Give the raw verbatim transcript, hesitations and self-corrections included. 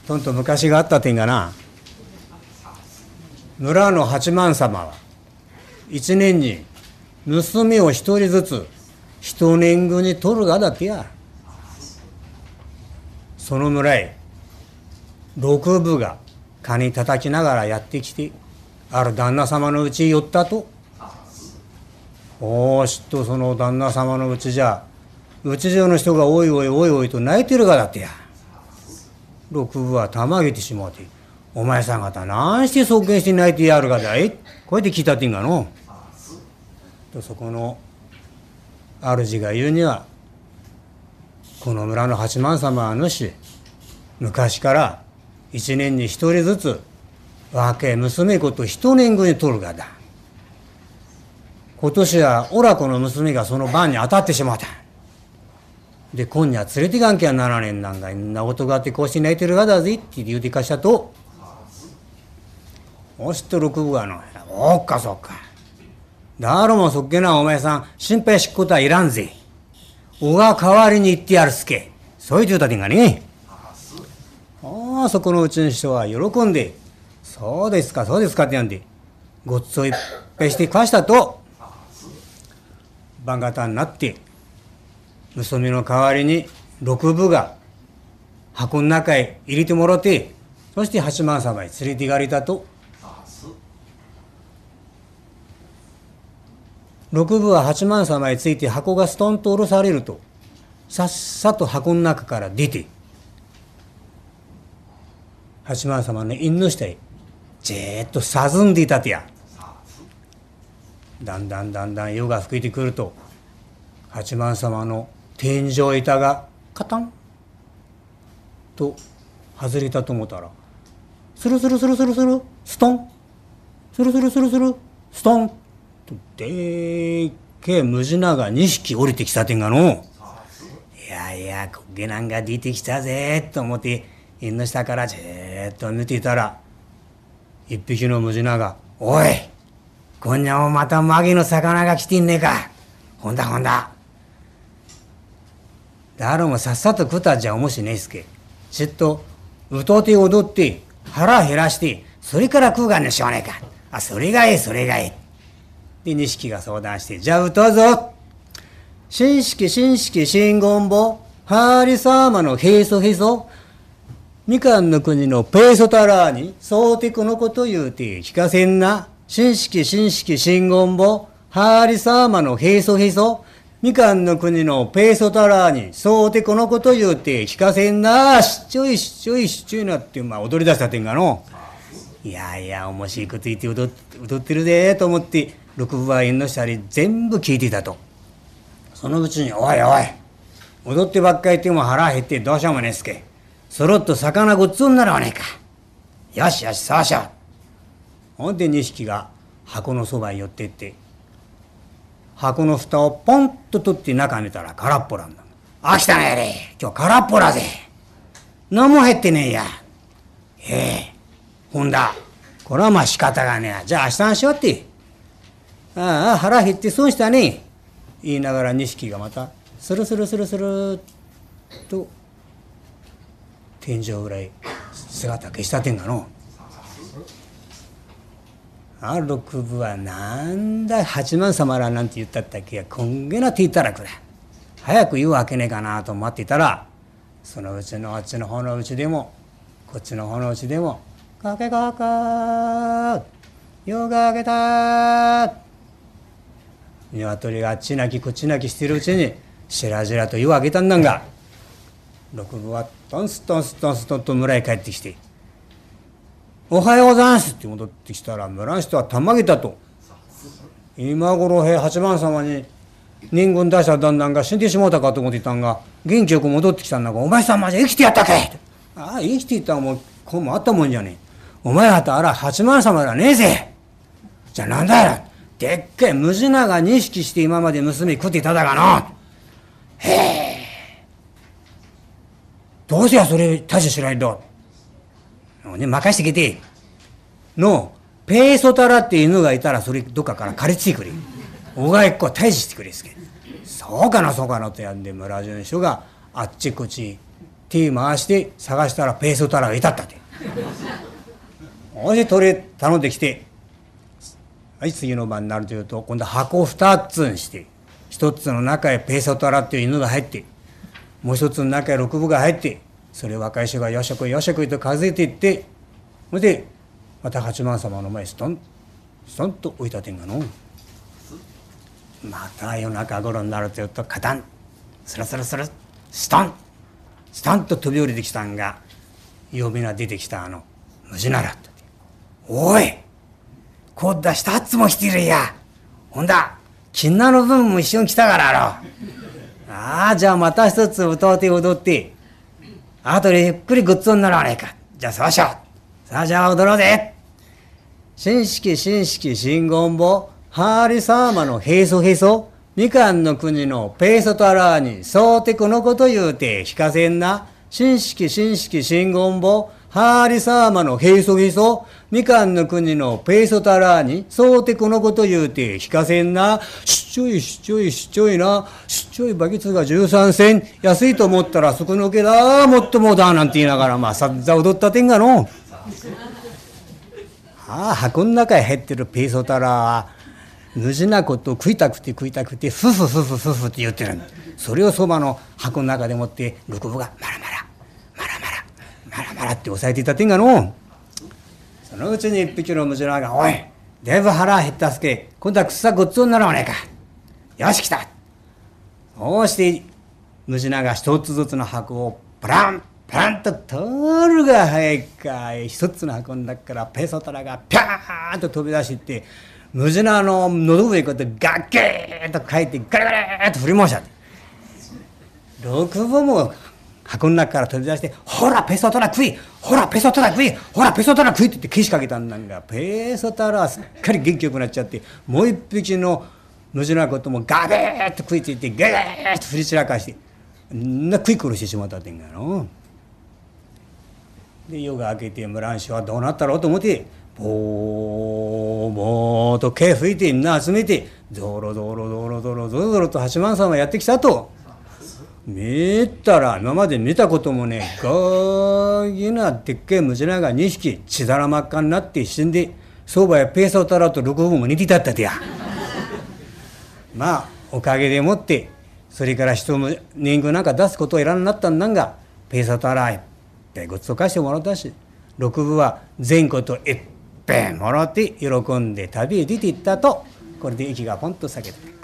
とんと昔があった点がな、村の八幡様は一年に娘を一人ずつ一年貢に取るがだってや。その村へ六部が金叩きながらやってきて、ある旦那様のうちへ寄ったと。おーしっとその旦那様のうちじゃ、うち中の人がおいおいおいおいと泣いてるがだってや。六部はたまげてしまうて、お前さん方何して尊敬して泣いてやるがだい、こうやって聞いたってんがの。とそこの主が言うには、この村の八幡様は主、昔から一年に一人ずつ若い娘子と一年貢に取るがだ。今年はおらこの娘がその番に当たってしまった。で今夜連れていかんきゃならねえんなんか、んなことがあってこうして泣いてるがだぜって言うてかしたと、おしっと六部がの、おっかそっか。だろもそっけなお前さん心配しっことはいらんぜ。おが代わりに言ってやるすけ。そういう言うたてんがね。ああ、そこのうちの人は喜んで、そうですかそうですかってやんで、ごっつをいっぺいしてかしたと、晩方になって娘の代わりに六部が箱の中へ入れてもろて、そして八幡様へ連れて行かれたと。六部は八幡様へついて箱がストンと下ろされると、さっさと箱の中から出て八幡様の院の下へじーっとさんでいたてや。だんだんだんだん夜が更けてくると、八幡様の天井板がカタンと外れたと思ったら、スルスルスルスルスルストン、スルスルスルスルストンとでっけえムジナがにひき降りてきたてんがの。いやいやこげなんが出てきたぜと思って院の下からじーっと見ていたら、一匹のムジナが、おい今夜もまたマギの魚が来てんねえか。ほんだほんだ。だろもさっさと食ったじゃおもしねえすけ。ちっと歌うて踊って腹減らしてそれから食うがねしょうねえか。あ、それがええそれがええ。で錦が相談して、じゃあ歌うぞ。新式新式新言簿ハーリサーマのへそへそ、みかんの国のペーソタラーにそうてこのこと言うて聞かせんな。新式新式新言簿ハーリサーマのへそへそ、みかんの国のペーソタラーにそうてこのこと言うて聞かせんな。しっちょいしっちょいしっちょいなって、まあ踊り出したってんがの。いやいや面白いこと言って踊って踊ってるでと思って六部は院の下に全部聞いていたと。そのうちに、おいおい踊ってばっかり言っても腹減ってどうしようもねえすけ。そろっと魚ごっつんならわねえか。よしよしそうしよう。ほんでにひきが箱のそばへ寄っていって、箱の蓋をポンと取って中見たら空っぽなんだ。あ、来たねやれ、今日空っぽだぜ。何も入ってねえや。ええ、ほんだこれはまあ仕方がねえ。じゃあ明日にしようって。ああ腹減って損したね言いながらにひきがまたスルスルスルスルと天井裏へ姿消したてんがの。ある六部はなんだ八幡様らなんて言ったったっけや、こんげな手いたらくだ。早く言うわけねえかなと思っていたら、そのうちのあっちの方のうちでもこっちの方のうちでもかけかか夜が明けた。鶏があっち泣きこっち泣きしてるうちにしらじらと夜を明けたんだが、六部はトンストンストンストンと村へ帰ってきて、おはようございますって戻ってきたら、村の人はたまげたと。今頃へ八幡様に年貢出した旦那が死んでしもうたかと思っていたんが、元気よく戻ってきたんだが、お前さんまで生きてやったかい。ああ生きていたらもうこうもあったもんじゃねえ。お前はたあら八幡様らねえぜ。じゃあなんだよ、でっけえムジナがにひきして今まで娘食っていただがな。へえ、どうせやそれ大して知らんと。ね、任してきてのペーソタラって犬がいたらそれどっかから借りついてくれ。おがいっこ退治してくれすけ。そうかなそうかなとやんで、村中の人があっちこっち手回して探したらペーソタラがいたったってそして取れ頼んできて、はい次の晩になるというと今度は箱を二つにして、一つの中へペーソタラっていう犬が入って、もう一つの中へ六分が入って、それを若い衆がよしゃくいよしゃくいと数えていって、それでまた八幡様の前にストンストンと置いたてんがの、また夜中頃になるというとカタンスラスラスラストンストンと飛び降りてきたんが、呼び名出てきたあのムジナラって。おいこっだ二つも来てるや、ほんだ金菜の分も一緒に来たからろ。ああじゃあまた一つ歌うて踊って、あとでゆっくりグッズにならねえか。じゃあそうしよう。さあじゃあ踊ろうぜ。新式新式新言語ハーリサーマのへそへそ、みかんの国のペーソタラーにそうてこのこと言うて聞かせんな。新式新式新言語ハーリサーマのへそへそ、みかんの国のペーソタラーにそうてこのこと言うて聞かせんな。しっちょいしっちょいしっちょいな、しっちょいバケツがじゅうさんせん、安いと思ったらそこのけだもっともだなんて言いながら、まあさっざ踊ったてんがの。ああ箱の中へ入ってるペーソタラーは無事なことを食いたくて食いたくてフフフフフフって言ってる。それをそばの箱の中でもってルクブがマラマラマラマラマラマラって押さえていたてんがの。そのうちに一匹のムジナが、おいだいぶ腹減ったすけ、今度はくっさごっつおにならねえか。よし来た。そうしてムジナが一つずつの箱をプランプランと取るが早いかい。一つの箱の中からペーソタラがピャーンと飛び出していって、ムジナの喉上にこうやってガッゲーッと書いてガリガリーッと振り回した。六分も箱の中から飛び出して、ほらペソタラ食い、ほらペソタラ食い、ほらペソタラ食いって言ってけしかけたんだが、ペソタラはすっかり元気よくなっちゃって、もう一匹のムジナこともガベーッと食いついてガーッと振り散らかして、んな食い殺してしまったってんがの。で夜が明けて村んしはどうなったろうと思って、ボーボーと毛吹いてみんな集めて、ゾロゾロゾロゾロゾロゾロと八幡様やってきたと。見たら今まで見たこともねえガギなでっけえムジナがにひき血だら真っ赤になって死んで、相場やペーソタラと六分も似てたったでや。まあおかげでもってそれから人も年貢なんか出すことはいらんなったんだが、ペーソタラいっぺんごちそう返してもらったし、六分は全こといっぺんもらって喜んで旅へ出ていったと。これで息がポンと裂けた。